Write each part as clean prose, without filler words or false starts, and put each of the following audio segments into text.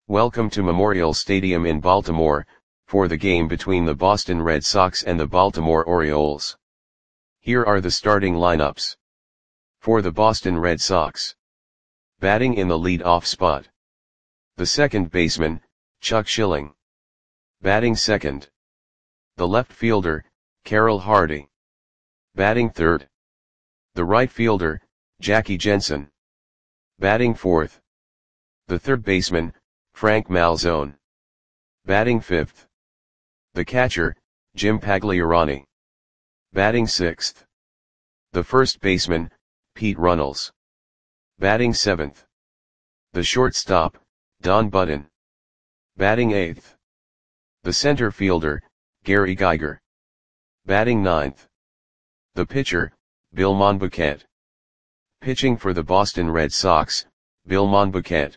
Welcome to Memorial Stadium in Baltimore, for the game between the Boston Red Sox and the Baltimore Orioles. Here are the starting lineups. For the Boston Red Sox. Batting in the lead-off spot. The second baseman, Chuck Schilling. Batting second. The left fielder, Carroll Hardy. Batting third. The right fielder, Jackie Jensen. Batting fourth. The third baseman, Frank Malzone. Batting fifth. The catcher, Jim Pagliarani. Batting sixth. The first baseman, Pete Runnels. Batting seventh. The shortstop, Don Budden. Batting eighth. The center fielder, Gary Geiger. Batting ninth. The pitcher, Bill Monbouquet. Pitching for the Boston Red Sox, Bill Monbouquet.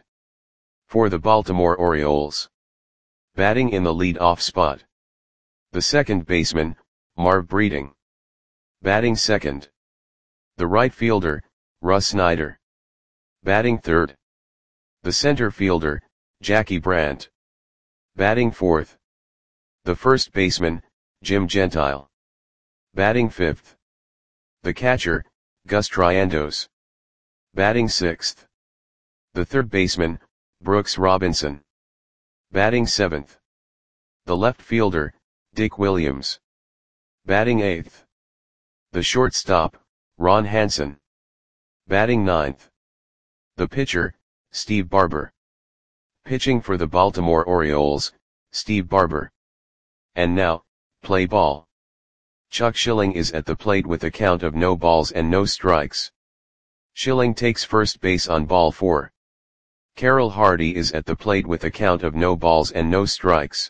For the Baltimore Orioles. Batting in the lead-off spot. The second baseman, Marv Breeding. Batting second. The right fielder, Russ Snyder. Batting third. The center fielder, Jackie Brandt. Batting fourth. The first baseman, Jim Gentile. Batting fifth. The catcher, Gus Triandos. Batting sixth. The third baseman, Brooks Robinson. Batting seventh. The left fielder, Dick Williams. Batting eighth. The shortstop, Ron Hansen. Batting ninth. The pitcher, Steve Barber. Pitching for the Baltimore Orioles, Steve Barber. And now, play ball. Chuck Schilling is at the plate with a count of no balls and no strikes. Schilling takes first base on ball 4. Carroll Hardy is at the plate with a count of no balls and no strikes.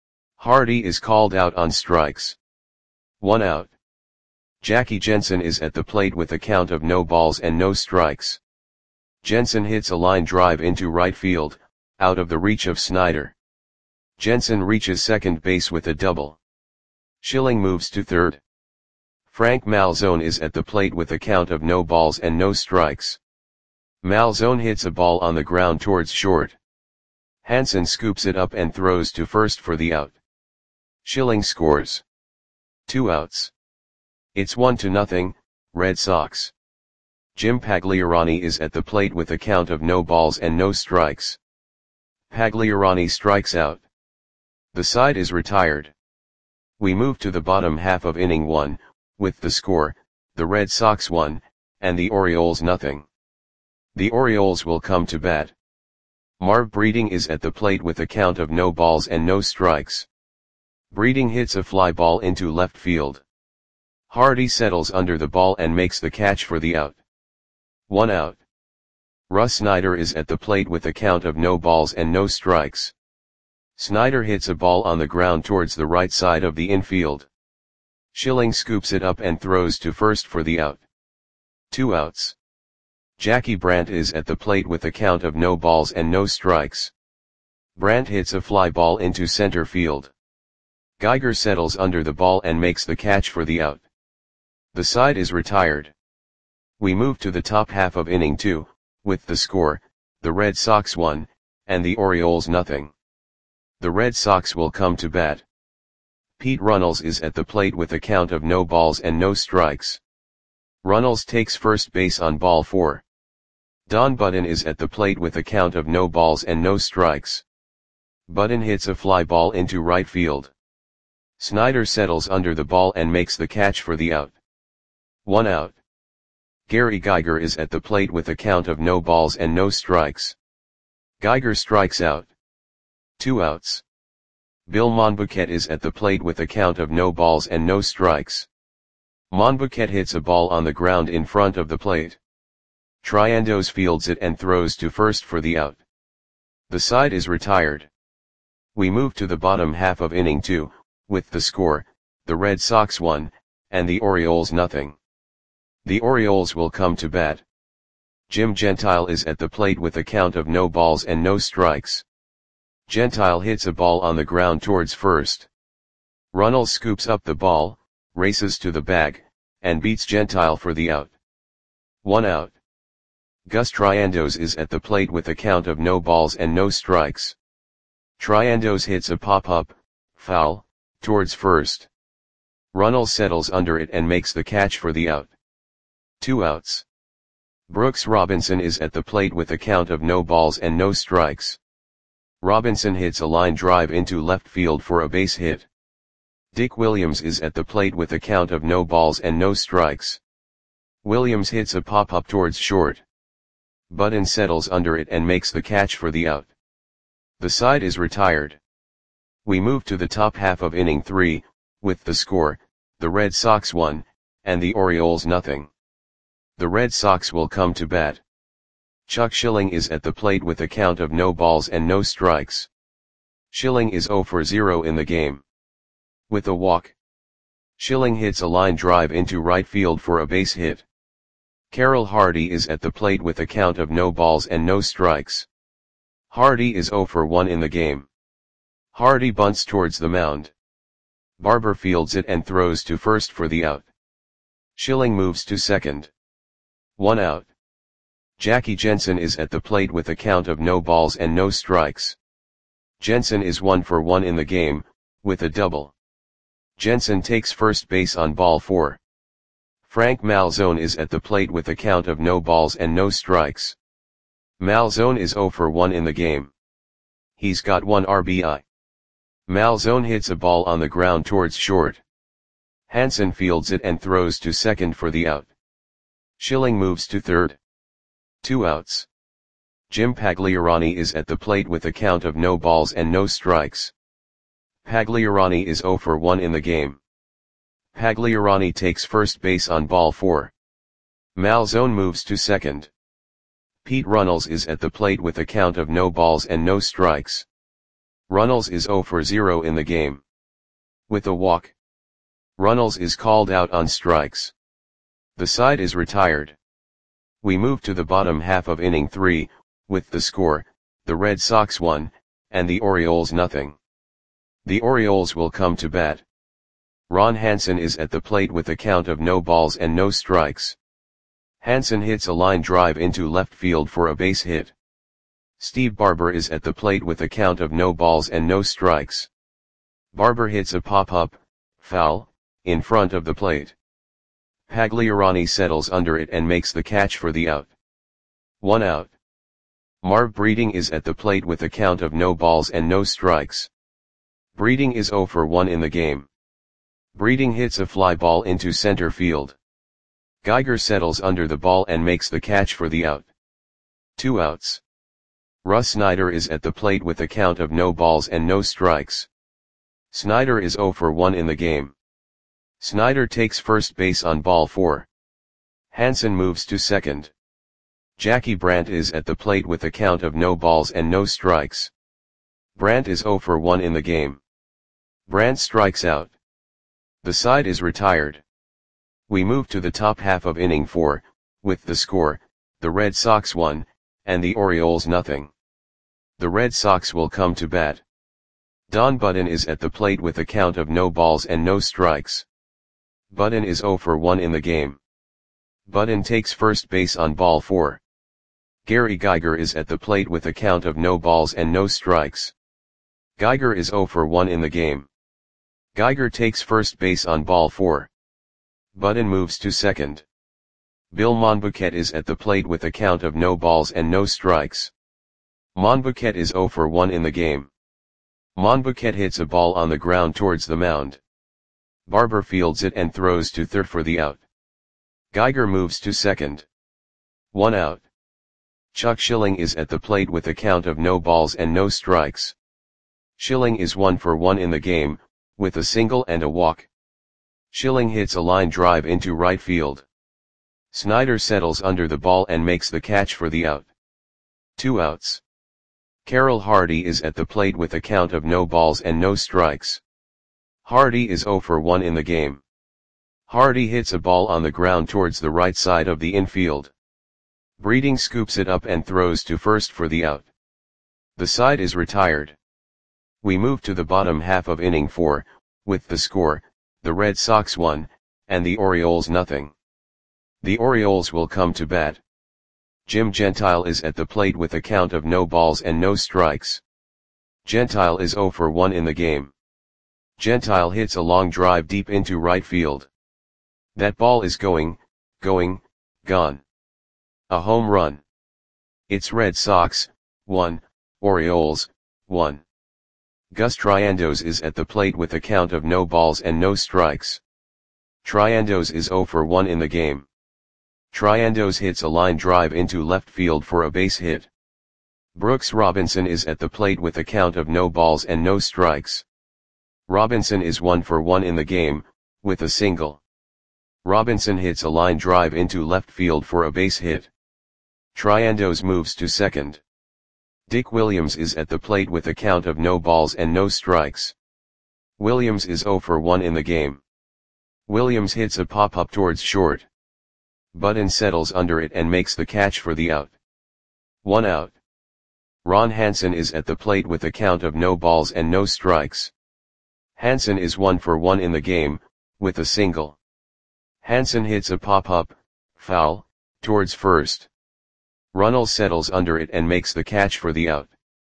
Hardy is called out on strikes. 1 out. Jackie Jensen is at the plate with a count of no balls and no strikes. Jensen hits a line drive into right field, out of the reach of Snyder. Jensen reaches second base with a double. Schilling moves to third. Frank Malzone is at the plate with a count of no balls and no strikes. Malzone hits a ball on the ground towards short. Hansen scoops it up and throws to first for the out. Schilling scores. 2 outs. It's 1-0, Red Sox. Jim Pagliarani is at the plate with a count of no balls and no strikes. Pagliarani strikes out. The side is retired. We move to the bottom half of inning 1, with the score, the Red Sox 1, and the Orioles 0. The Orioles will come to bat. Marv Breeding is at the plate with a count of no balls and no strikes. Breeding hits a fly ball into left field. Hardy settles under the ball and makes the catch for the out. 1 out. Russ Snyder is at the plate with a count of no balls and no strikes. Snyder hits a ball on the ground towards the right side of the infield. Schilling scoops it up and throws to first for the out. 2 outs. Jackie Brandt is at the plate with a count of no balls and no strikes. Brandt hits a fly ball into center field. Geiger settles under the ball and makes the catch for the out. The side is retired. We move to the top half of inning 2, with the score, the Red Sox 1, and the Orioles 0. The Red Sox will come to bat. Pete Runnels is at the plate with a count of no balls and no strikes. Runnels takes first base on ball 4. Don Budden is at the plate with a count of no balls and no strikes. Budden hits a fly ball into right field. Snyder settles under the ball and makes the catch for the out. 1 out. Gary Geiger is at the plate with a count of no balls and no strikes. Geiger strikes out. 2 outs. Bill Monbouquet is at the plate with a count of no balls and no strikes. Monbouquet hits a ball on the ground in front of the plate. Triandos fields it and throws to first for the out. The side is retired. We move to the bottom half of inning 2, with the score, the Red Sox 1, and the Orioles 0. The Orioles will come to bat. Jim Gentile is at the plate with a count of no balls and no strikes. Gentile hits a ball on the ground towards first. Runnels scoops up the ball, races to the bag, and beats Gentile for the out. 1 out. Gus Triandos is at the plate with a count of no balls and no strikes. Triandos hits a pop-up, foul, towards first. Runnels settles under it and makes the catch for the out. 2 outs. Brooks Robinson is at the plate with a count of no balls and no strikes. Robinson hits a line drive into left field for a base hit. Dick Williams is at the plate with a count of no balls and no strikes. Williams hits a pop-up towards short. Button settles under it and makes the catch for the out. The side is retired. We move to the top half of inning 3, with the score, the Red Sox 1, and the Orioles nothing. The Red Sox will come to bat. Chuck Schilling is at the plate with a count of no balls and no strikes. Schilling is 0 for 0 in the game. With a walk. Schilling hits a line drive into right field for a base hit. Carroll Hardy is at the plate with a count of no balls and no strikes. Hardy is 0 for 1 in the game. Hardy bunts towards the mound. Barber fields it and throws to first for the out. Schilling moves to second. 1 out. Jackie Jensen is at the plate with a count of no balls and no strikes. Jensen is 1 for 1 in the game, with a double. Jensen takes first base on ball 4. Frank Malzone is at the plate with a count of no balls and no strikes. Malzone is 0 for 1 in the game. He's got 1 RBI. Malzone hits a ball on the ground towards short. Hansen fields it and throws to second for the out. Schilling moves to third. 2 outs. Jim Pagliarani is at the plate with a count of no balls and no strikes. Pagliarani is 0 for 1 in the game. Pagliarani takes first base on ball 4. Malzone moves to second. Pete Runnels is at the plate with a count of no balls and no strikes. Runnels is 0 for 0 in the game. With a walk. Runnels is called out on strikes. The side is retired. We move to the bottom half of inning 3, with the score, the Red Sox 1, and the Orioles nothing. The Orioles will come to bat. Ron Hansen is at the plate with a count of no balls and no strikes. Hansen hits a line drive into left field for a base hit. Steve Barber is at the plate with a count of no balls and no strikes. Barber hits a pop-up, foul, in front of the plate. Pagliarani settles under it and makes the catch for the out. 1 out. Marv Breeding is at the plate with a count of no balls and no strikes. Breeding is 0 for 1 in the game. Breeding hits a fly ball into center field. Geiger settles under the ball and makes the catch for the out. 2 outs. Russ Snyder is at the plate with a count of no balls and no strikes. Snyder is 0 for 1 in the game. Snyder takes first base on ball 4. Hansen moves to second. Jackie Brandt is at the plate with a count of no balls and no strikes. Brandt is 0 for 1 in the game. Brandt strikes out. The side is retired. We move to the top half of inning 4, with the score, the Red Sox 1, and the Orioles nothing. The Red Sox will come to bat. Don Button is at the plate with a count of no balls and no strikes. Button is 0 for 1 in the game. Button takes first base on ball 4. Gary Geiger is at the plate with a count of no balls and no strikes. Geiger is 0 for 1 in the game. Geiger takes first base on ball 4. Button moves to second. Bill Monbouquet is at the plate with a count of no balls and no strikes. Monbouquet is 0 for 1 in the game. Monbouquet hits a ball on the ground towards the mound. Barber fields it and throws to third for the out. Geiger moves to second. 1 out. Chuck Schilling is at the plate with a count of no balls and no strikes. Schilling is 1 for 1 in the game, with a single and a walk. Schilling hits a line drive into right field. Snyder settles under the ball and makes the catch for the out. 2 outs. Carroll Hardy is at the plate with a count of no balls and no strikes. Hardy is 0 for 1 in the game. Hardy hits a ball on the ground towards the right side of the infield. Breeding scoops it up and throws to first for the out. The side is retired. We move to the bottom half of inning 4, with the score, the Red Sox 1, and the Orioles nothing. The Orioles will come to bat. Jim Gentile is at the plate with a count of no balls and no strikes. Gentile is 0 for 1 in the game. Gentile hits a long drive deep into right field. That ball is going, gone. A home run. It's Red Sox, 1, Orioles, 1. Gus Triandos is at the plate with a count of no balls and no strikes. Triandos is 0 for 1 in the game. Triandos hits a line drive into left field for a base hit. Brooks Robinson is at the plate with a count of no balls and no strikes. Robinson is 1 for 1 in the game, with a single. Robinson hits a line drive into left field for a base hit. Triandos moves to second. Dick Williams is at the plate with a count of no balls and no strikes. Williams is 0 for 1 in the game. Williams hits a pop-up towards short. Button settles under it and makes the catch for the out. 1 out. Ron Hansen is at the plate with a count of no balls and no strikes. Hansen is 1 for 1 in the game, with a single. Hansen hits a pop-up, foul, towards first. Runnels settles under it and makes the catch for the out.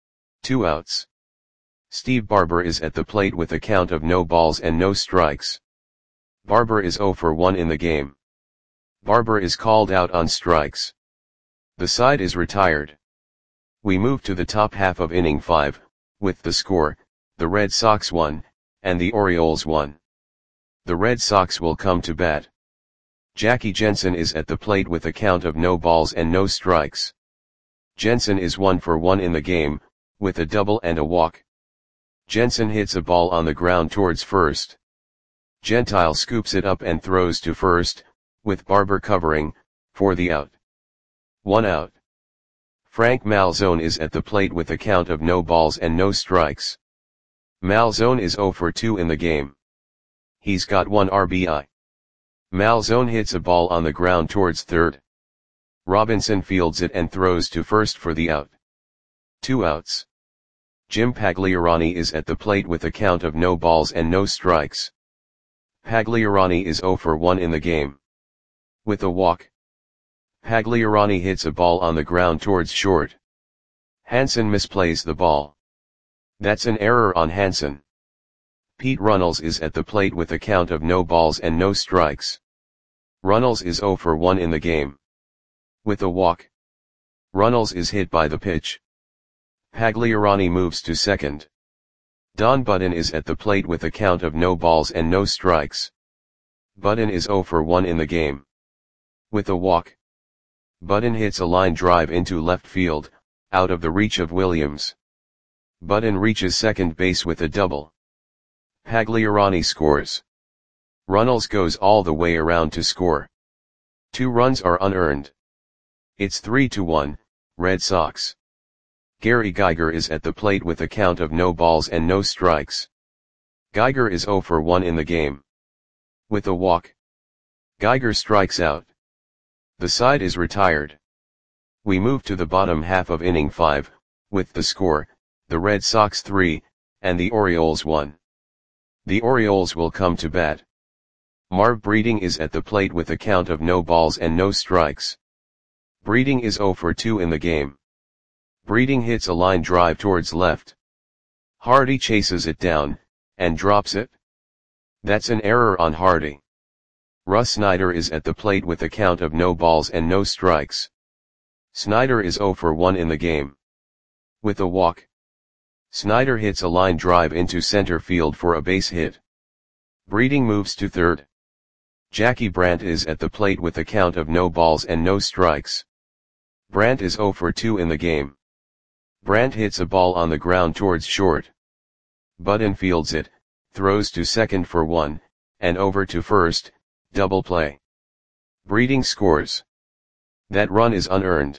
2 outs. Steve Barber is at the plate with a count of no balls and no strikes. Barber is 0 for 1 in the game. Barber is called out on strikes. The side is retired. We move to the top half of inning 5, with the score, the Red Sox 1, and the Orioles 1. The Red Sox will come to bat. Jackie Jensen is at the plate with a count of no balls and no strikes. Jensen is 1 for 1 in the game, with a double and a walk. Jensen hits a ball on the ground towards first. Gentile scoops it up and throws to first, with Barber covering, for the out. 1 out. Frank Malzone is at the plate with a count of no balls and no strikes. Malzone is 0 for 2 in the game. He's got 1 RBI. Malzone hits a ball on the ground towards third. Robinson fields it and throws to first for the out. 2 outs. Jim Pagliarani is at the plate with a count of no balls and no strikes. Pagliarani is 0 for 1 in the game. With a walk. Pagliarani hits a ball on the ground towards short. Hansen misplays the ball. That's an error on Hansen. Pete Runnels is at the plate with a count of no balls and no strikes. Runnels is 0 for 1 in the game. With a walk. Runnels is hit by the pitch. Pagliarani moves to second. Don Button is at the plate with a count of no balls and no strikes. Button is 0 for 1 in the game. With a walk. Button hits a line drive into left field, out of the reach of Williams. Button reaches second base with a double. Pagliarani scores. Runnels goes all the way around to score. 2 runs are unearned. It's 3-1, Red Sox. Gary Geiger is at the plate with a count of no balls and no strikes. Geiger is 0 for 1 in the game. With a walk. Geiger strikes out. The side is retired. We move to the bottom half of inning 5, with the score, the Red Sox 3, and the Orioles 1. The Orioles will come to bat. Marv Breeding is at the plate with a count of no balls and no strikes. Breeding is 0 for 2 in the game. Breeding hits a line drive towards left. Hardy chases it down, and drops it. That's an error on Hardy. Russ Snyder is at the plate with a count of no balls and no strikes. Snyder is 0 for 1 in the game. With a walk. Snyder hits a line drive into center field for a base hit. Breeding moves to third. Jackie Brandt is at the plate with a count of no balls and no strikes. Brandt is 0 for 2 in the game. Brandt hits a ball on the ground towards short. Button fields it, throws to second for 1, and over to first, double play. Breeding scores. That run is unearned.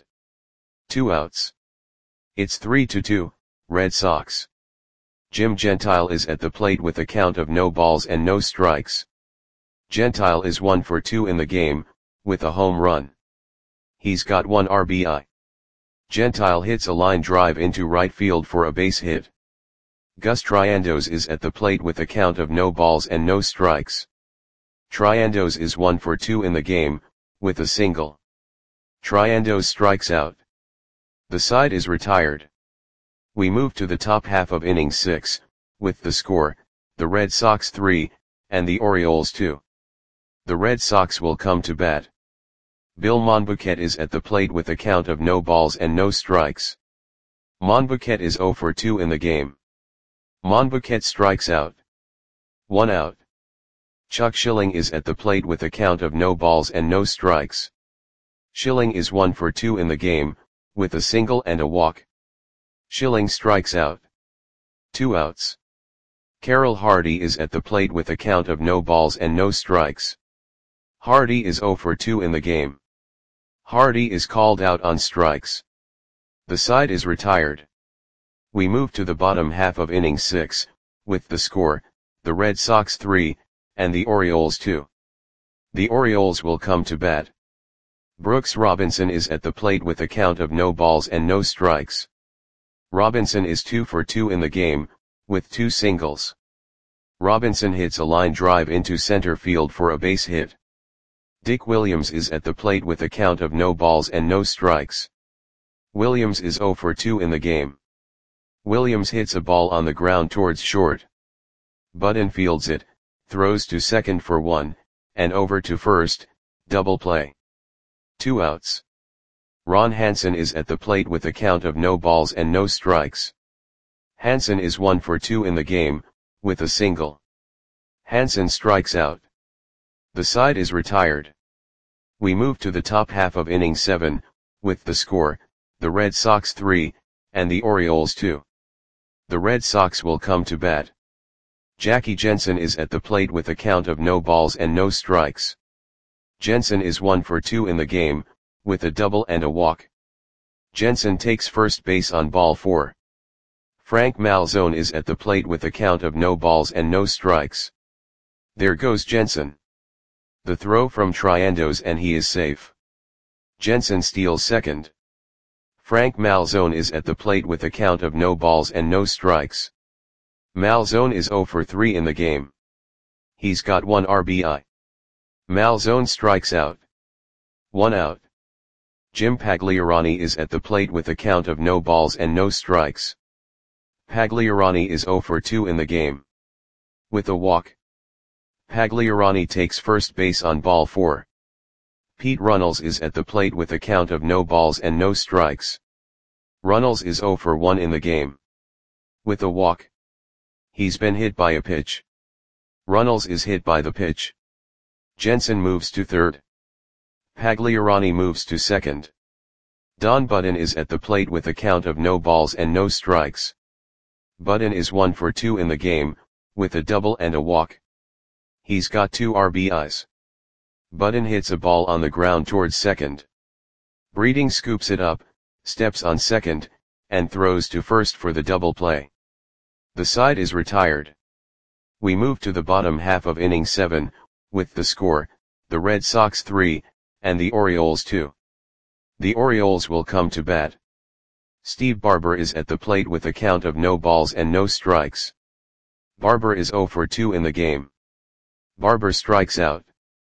2 outs. It's 3-2, Red Sox. Jim Gentile is at the plate with a count of no balls and no strikes. Gentile is 1 for 2 in the game, with a home run. He's got 1 RBI. Gentile hits a line drive into right field for a base hit. Gus Triandos is at the plate with a count of no balls and no strikes. Triandos is 1 for 2 in the game, with a single. Triandos strikes out. The side is retired. We move to the top half of inning 6, with the score, the Red Sox 3, and the Orioles 2. The Red Sox will come to bat. Bill Monbouquet is at the plate with a count of no balls and no strikes. Monbouquet is 0 for 2 in the game. Monbouquet strikes out. 1 out. Chuck Schilling is at the plate with a count of no balls and no strikes. Schilling is 1 for 2 in the game, with a single and a walk. Schilling strikes out. 2 outs. Carroll Hardy is at the plate with a count of no balls and no strikes. Hardy is 0 for 2 in the game. Hardy is called out on strikes. The side is retired. We move to the bottom half of inning 6, with the score, the Red Sox 3, and the Orioles 2. The Orioles will come to bat. Brooks Robinson is at the plate with a count of no balls and no strikes. Robinson is 2 for 2 in the game, with 2 singles. Robinson hits a line drive into center field for a base hit. Dick Williams is at the plate with a count of no balls and no strikes. Williams is 0 for 2 in the game. Williams hits a ball on the ground towards short. Budden fields it, throws to second for 1, and over to first, double play. 2 outs. Ron Hansen is at the plate with a count of no balls and no strikes. Hansen is 1 for 2 in the game, with a single. Hansen strikes out. The side is retired. We move to the top half of inning 7, with the score, the Red Sox 3, and the Orioles 2. The Red Sox will come to bat. Jackie Jensen is at the plate with a count of no balls and no strikes. Jensen is 1 for 2 in the game, with a double and a walk. Jensen takes first base on ball 4. Frank Malzone is at the plate with a count of no balls and no strikes. There goes Jensen. The throw from Triendos and he is safe. Jensen steals second. Frank Malzone is at the plate with a count of no balls and no strikes. Malzone is 0 for 3 in the game. He's got 1 RBI. Malzone strikes out. 1 out. Jim Pagliarani is at the plate with a count of no balls and no strikes. Pagliarani is 0 for 2 in the game. With a walk. Pagliarani takes first base on ball 4. Pete Runnels is at the plate with a count of no balls and no strikes. Runnels is 0 for 1 in the game. With a walk. He's been hit by a pitch. Runnels is hit by the pitch. Jensen moves to third. Pagliarani moves to second. Don Budden is at the plate with a count of no balls and no strikes. Budden is 1 for 2 in the game, with a double and a walk. He's got 2 RBIs. Budden hits a ball on the ground towards second. Breeding scoops it up, steps on second, and throws to first for the double play. The side is retired. We move to the bottom half of inning 7, with the score, the Red Sox 3, and the Orioles 2. The Orioles will come to bat. Steve Barber is at the plate with a count of no balls and no strikes. Barber is 0 for 2 in the game. Barber strikes out.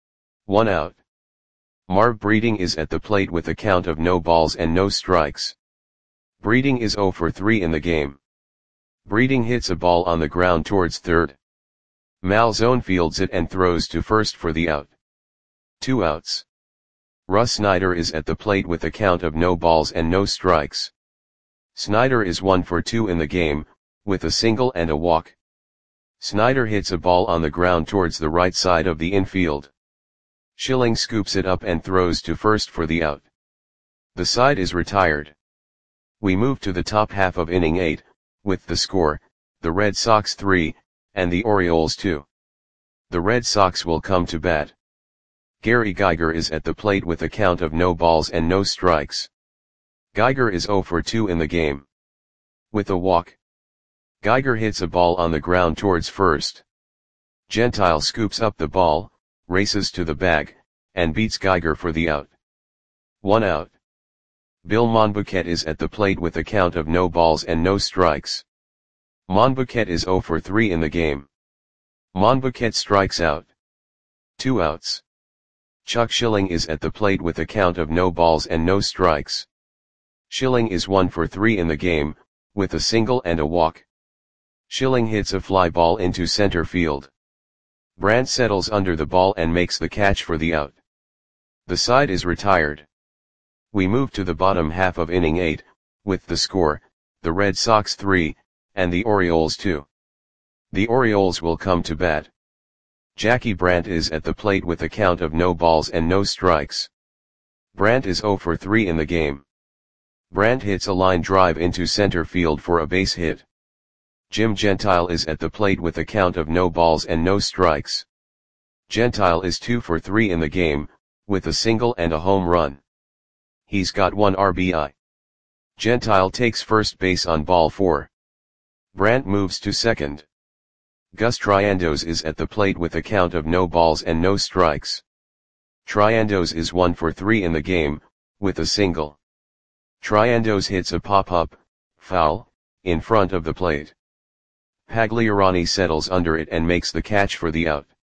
1 out. Marv Breeding is at the plate with a count of no balls and no strikes. Breeding is 0 for 3 in the game. Breeding hits a ball on the ground towards third. Malzone fields it and throws to first for the out. 2 outs. Russ Snyder is at the plate with a count of no balls and no strikes. Snyder is 1 for 2 in the game, with a single and a walk. Snyder hits a ball on the ground towards the right side of the infield. Schilling scoops it up and throws to first for the out. The side is retired. We move to the top half of inning 8, with the score, the Red Sox 3, and the Orioles 2. The Red Sox will come to bat. Gary Geiger is at the plate with a count of no balls and no strikes. Geiger is 0 for 2 in the game. With a walk. Geiger hits a ball on the ground towards first. Gentile scoops up the ball, races to the bag, and beats Geiger for the out. 1 out. Bill Monbouquet is at the plate with a count of no balls and no strikes. Monbouquet is 0 for 3 in the game. Monbouquet strikes out. 2 outs. Chuck Schilling is at the plate with a count of no balls and no strikes. Schilling is 1 for 3 in the game, with a single and a walk. Schilling hits a fly ball into center field. Brandt settles under the ball and makes the catch for the out. The side is retired. We move to the bottom half of inning 8, with the score, the Red Sox 3, and the Orioles 2. The Orioles will come to bat. Jackie Brandt is at the plate with a count of no balls and no strikes. Brandt is 0 for 3 in the game. Brandt hits a line drive into center field for a base hit. Jim Gentile is at the plate with a count of no balls and no strikes. Gentile is 2 for 3 in the game, with a single and a home run. He's got 1 RBI. Gentile takes first base on ball 4. Brandt moves to second. Gus Triandos is at the plate with a count of no balls and no strikes. Triandos is 1 for 3 in the game, with a single. Triandos hits a pop-up, foul, in front of the plate. Pagliarani settles under it and makes the catch for the out.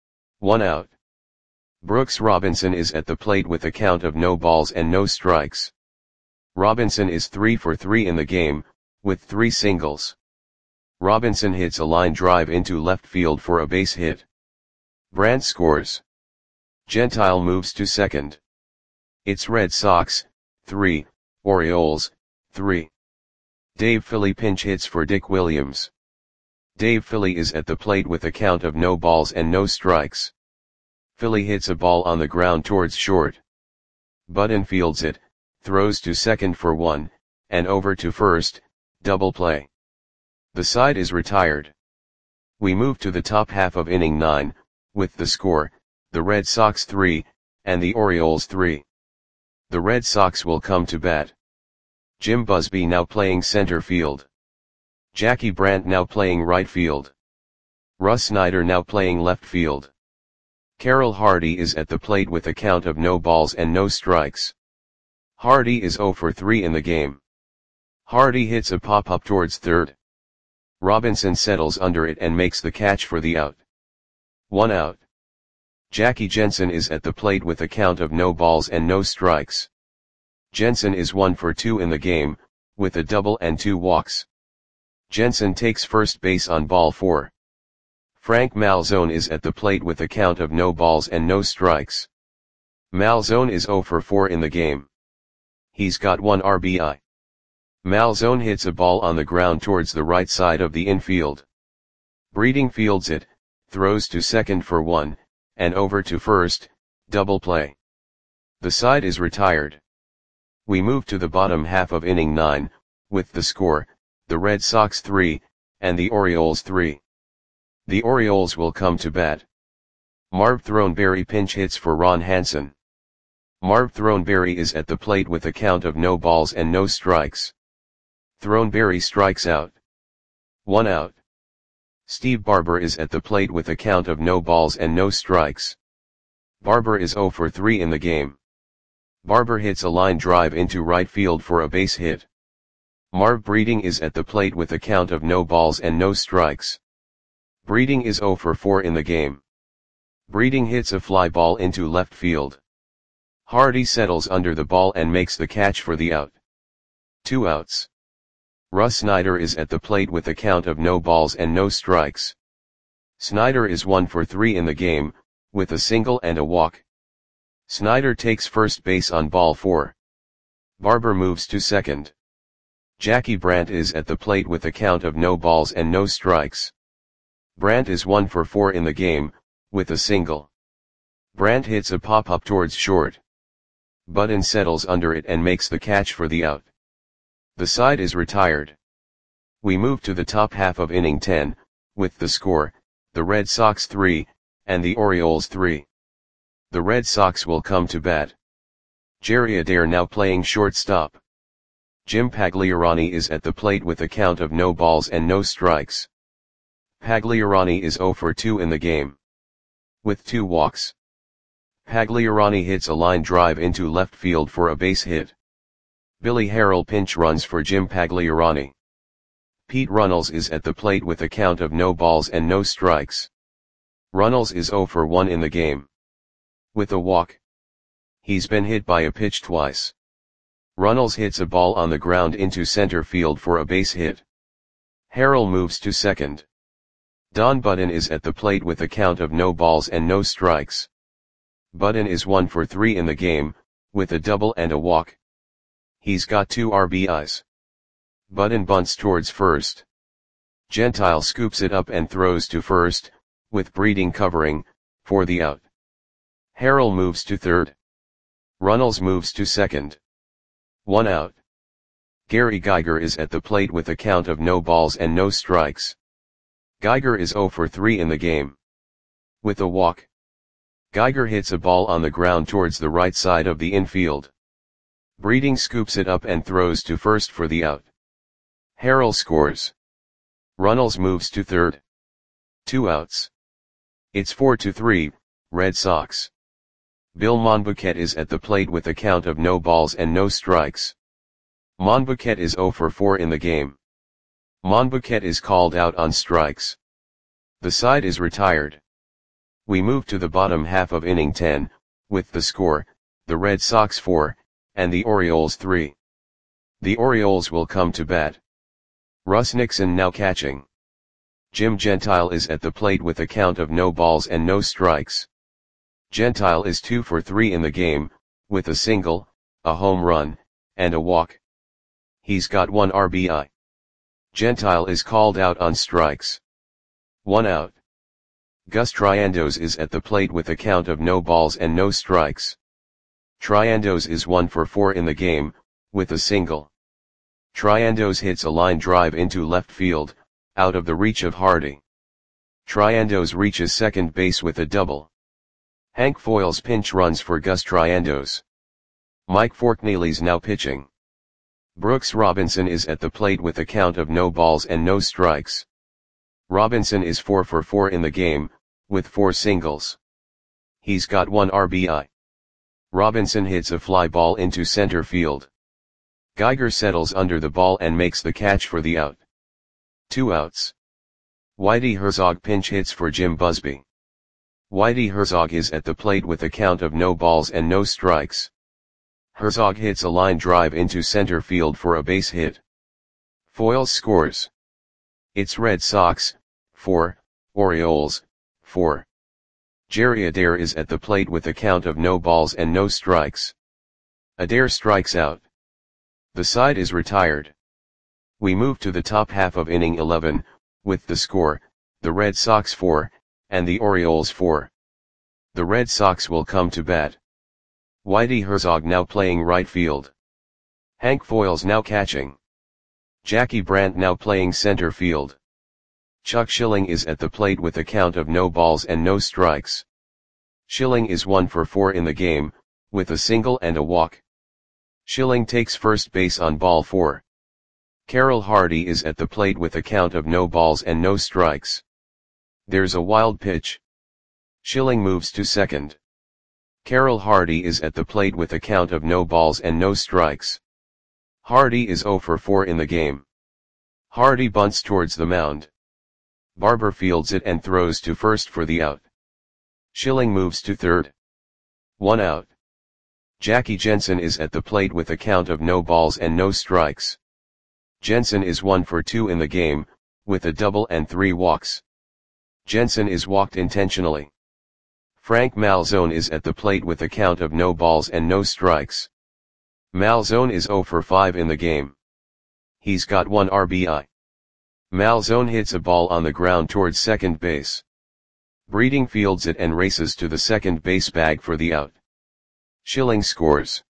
1 out. Brooks Robinson is at the plate with a count of no balls and no strikes. Robinson is 3 for 3 in the game, with 3 singles. Robinson hits a line drive into left field for a base hit. Brandt scores. Gentile moves to second. It's Red Sox, 3, Orioles, 3. Dave Philly pinch hits for Dick Williams. Dave Philly is at the plate with a count of no balls and no strikes. Philly hits a ball on the ground towards short. Button fields it, throws to second for 1, and over to first, double play. The side is retired. We move to the top half of inning 9, with the score, the Red Sox 3, and the Orioles 3. The Red Sox will come to bat. Jim Busby now playing center field. Jackie Brandt now playing right field. Russ Snyder now playing left field. Carroll Hardy is at the plate with a count of no balls and no strikes. Hardy is 0 for 3 in the game. Hardy hits a pop-up towards third. Robinson settles under it and makes the catch for the out. 1 out. Jackie Jensen is at the plate with a count of no balls and no strikes. Jensen is 1 for 2 in the game, with a double and 2 walks. Jensen takes first base on ball 4. Frank Malzone is at the plate with a count of no balls and no strikes. Malzone is 0 for 4 in the game. He's got 1 RBI. Malzone hits a ball on the ground towards the right side of the infield. Breeding fields it, throws to second for 1, and over to first, double play. The side is retired. We move to the bottom half of inning 9, with the score, the Red Sox 3, and the Orioles 3. The Orioles will come to bat. Marv Throneberry pinch hits for Ron Hansen. Marv Throneberry is at the plate with a count of no balls and no strikes. Throneberry strikes out. 1 out. Steve Barber is at the plate with a count of no balls and no strikes. Barber is 0 for 3 in the game. Barber hits a line drive into right field for a base hit. Marv Breeding is at the plate with a count of no balls and no strikes. Breeding is 0 for 4 in the game. Breeding hits a fly ball into left field. Hardy settles under the ball and makes the catch for the out. 2 outs. Russ Snyder is at the plate with a count of no balls and no strikes. Snyder is 1 for 3 in the game, with a single and a walk. Snyder takes first base on ball 4. Barber moves to second. Jackie Brandt is at the plate with a count of no balls and no strikes. Brandt is 1 for 4 in the game, with a single. Brandt hits a pop-up towards short. Button settles under it and makes the catch for the out. The side is retired. We move to the top half of inning 10, with the score, the Red Sox 3, and the Orioles 3. The Red Sox will come to bat. Jerry Adair now playing shortstop. Jim Pagliarani is at the plate with a count of no balls and no strikes. Pagliarani is 0 for 2 in the game. With 2 walks. Pagliarani hits a line drive into left field for a base hit. Billy Harrell pinch runs for Jim Pagliarani. Pete Runnels is at the plate with a count of no balls and no strikes. Runnels is 0 for 1 in the game. With a walk. He's been hit by a pitch twice. Runnels hits a ball on the ground into center field for a base hit. Harrell moves to second. Don Button is at the plate with a count of no balls and no strikes. Button is 1 for 3 in the game, with a double and a walk. He's got 2 RBIs. Button bunts towards first. Gentile scoops it up and throws to first, with Breeding covering, for the out. Harrell moves to third. Runnels moves to second. 1 out. Gary Geiger is at the plate with a count of no balls and no strikes. Geiger is 0 for 3 in the game. With a walk. Geiger hits a ball on the ground towards the right side of the infield. Breeding scoops it up and throws to first for the out. Harrell scores. Runnels moves to third. 2 outs. It's 4-3, Red Sox. Bill Monbouquet is at the plate with a count of no balls and no strikes. Monbouquet is 0 for 4 in the game. Monbouquet is called out on strikes. The side is retired. We move to the bottom half of inning 10, with the score, the Red Sox 4, and the Orioles 3. The Orioles will come to bat. Russ Nixon now catching. Jim Gentile is at the plate with a count of no balls and no strikes. Gentile is 2 for 3 in the game, with a single, a home run, and a walk. He's got 1 RBI. Gentile is called out on strikes. 1 out. Gus Triandos is at the plate with a count of no balls and no strikes. Triandos is 1 for 4 in the game, with a single. Triandos hits a line drive into left field, out of the reach of Hardy. Triandos reaches second base with a double. Hank Foyles pinch runs for Gus Triandos. Mike Forkneely's now pitching. Brooks Robinson is at the plate with a count of no balls and no strikes. Robinson is 4 for 4 in the game, with 4 singles. He's got 1 RBI. Robinson hits a fly ball into center field. Geiger settles under the ball and makes the catch for the out. 2 outs. Whitey Herzog pinch hits for Jim Busby. Whitey Herzog is at the plate with a count of no balls and no strikes. Herzog hits a line drive into center field for a base hit. Foyles scores. It's Red Sox, 4, Orioles, 4. Jerry Adair is at the plate with a count of no balls and no strikes. Adair strikes out. The side is retired. We move to the top half of inning 11, with the score, the Red Sox 4, and the Orioles 4. The Red Sox will come to bat. Whitey Herzog now playing right field. Hank Foyles now catching. Jackie Brandt now playing center field. Chuck Schilling is at the plate with a count of no balls and no strikes. Schilling is 1 for 4 in the game, with a single and a walk. Schilling takes first base on ball 4. Carroll Hardy is at the plate with a count of no balls and no strikes. There's a wild pitch. Schilling moves to second. Carroll Hardy is at the plate with a count of no balls and no strikes. Hardy is 0 for 4 in the game. Hardy bunts towards the mound. Barber fields it and throws to first for the out. Schilling moves to third. 1 out. Jackie Jensen is at the plate with a count of no balls and no strikes. Jensen is 1 for 2 in the game, with a double and 3 walks. Jensen is walked intentionally. Frank Malzone is at the plate with a count of no balls and no strikes. Malzone is 0 for 5 in the game. He's got 1 RBI. Malzone hits a ball on the ground towards second base. Breeding fields it and races to the second base bag for the out. Schilling scores.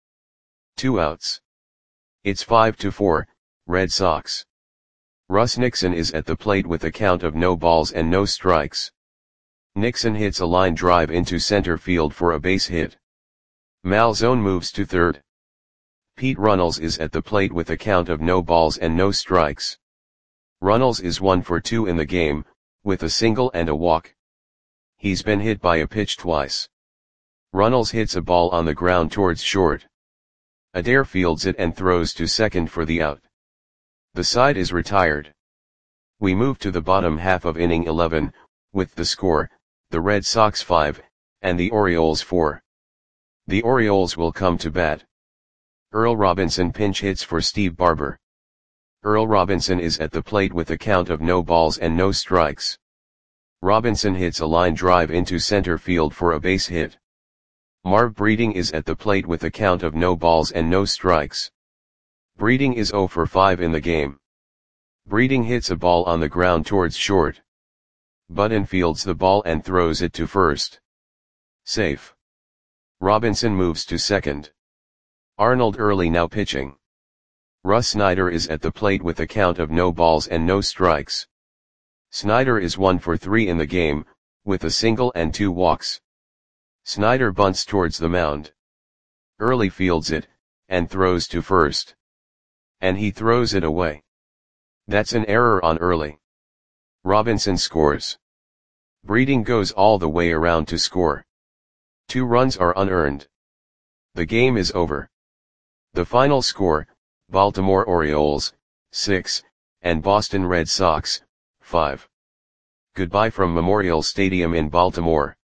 2 outs. It's 5-4, Red Sox. Russ Nixon is at the plate with a count of no balls and no strikes. Nixon hits a line drive into center field for a base hit. Malzone moves to third. Pete Runnels is at the plate with a count of no balls and no strikes. Runnels is 1 for 2 in the game, with a single and a walk. He's been hit by a pitch twice. Runnels hits a ball on the ground towards short. Adair fields it and throws to second for the out. The side is retired. We move to the bottom half of inning 11, with the score, the Red Sox 5, and the Orioles 4. The Orioles will come to bat. Earl Robinson pinch hits for Steve Barber. Earl Robinson is at the plate with a count of no balls and no strikes. Robinson hits a line drive into center field for a base hit. Marv Breeding is at the plate with a count of no balls and no strikes. Breeding is 0 for 5 in the game. Breeding hits a ball on the ground towards short. Button fields the ball and throws it to first. Safe. Robinson moves to second. Arnold Early now pitching. Russ Snyder is at the plate with a count of no balls and no strikes. Snyder is 1 for 3 in the game, with a single and 2 walks. Snyder bunts towards the mound. Early fields it, and throws to first. And he throws it away. That's an error on Early. Robinson scores. Breeding goes all the way around to score. 2 runs are unearned. The game is over. The final score, Baltimore Orioles, 6, and Boston Red Sox, 5. Goodbye from Memorial Stadium in Baltimore.